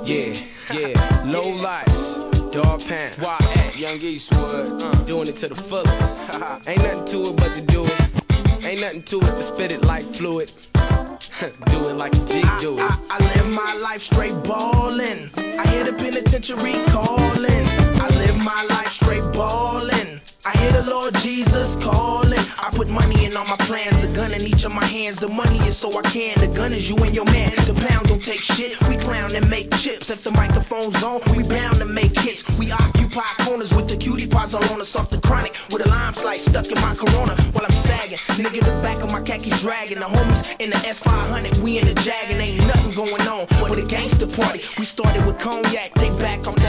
Yeah, low lights, dog pants, why at Young Eastwood, doing it to the fullest. Ain't nothing to it but to do it. Ain't nothing to it but spit it like fluid. Do it like a G do it. I live my life straight ballin'. I hear the penitentiary calling. I live my life straight ballin'. I hear the Lord Jesus calling. I put money in all my plans, a gun in each of my hands. The money is so I can, the gun is you and your man. The pound don't take shit, we clown and make chips. If the microphone's on, we bound to make hits. We occupy corners with the cutie pies all on us off the chronic. With a lime slice stuck in my Corona while I'm sagging. Nigga, the back of my khakis dragging. The homies in the S500, we in the Jag and ain't nothing going on. But a gangster party, we started with cognac, they back on